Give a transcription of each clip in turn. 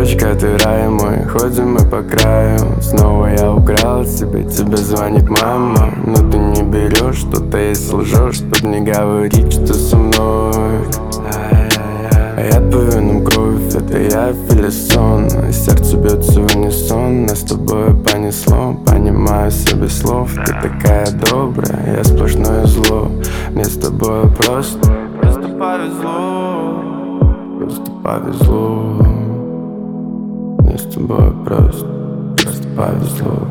Девочка, ты рай мой, ходим мы по краю. Снова я украл тебя, тебе звонит мама. Но ты не берешь, что-то если лжешь, чтоб не говорить, что со мной. А я по венам кровь, это я филисон. Сердце бьется в унисон, нас с тобой понесло. Понимаю себе слов, ты такая добрая, я сплошное зло. Мне с тобой просто повезло, просто повезло. Мне с тобой просто повезло.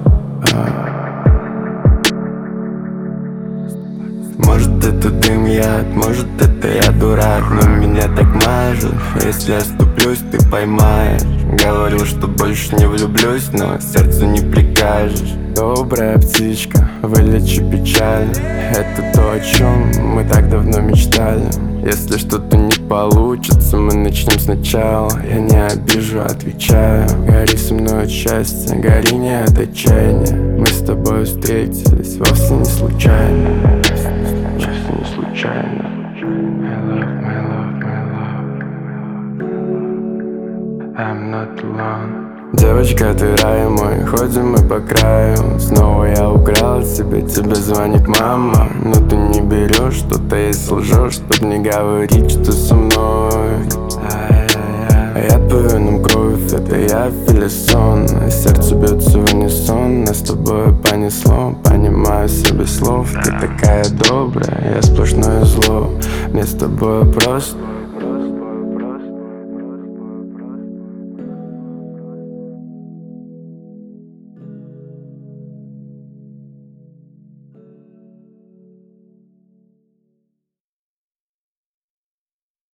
Может это дым яд, может это я дурак, но меня так мажет. Если оступлюсь, ты поймаешь. Говорил, что больше не влюблюсь, но сердцу не прикажешь. Добрая птичка, вылечи печаль. Это то, о чем мы так давно мечтали. Если что-то не получится, мы начнем сначала. Я не обижу, отвечаю. Гори со мной от счастья, гори не от отчаяния. Мы с тобой встретились вовсе не случайно. Вовсе не случайно. My love, my love, my love. I'm not alone. Девочка, ты рай мой, ходим мы по краю. Снова я украл тебя, тебе звонит мама. Но ты не берешь, что-то если лжешь, чтоб не говорить, что со мной. А я по венам кровь, это я филисон. Сердце бьется в унисон, нас с тобой понесло. Понимаю себе слов, ты такая добрая, я сплошное зло. Мне с тобой просто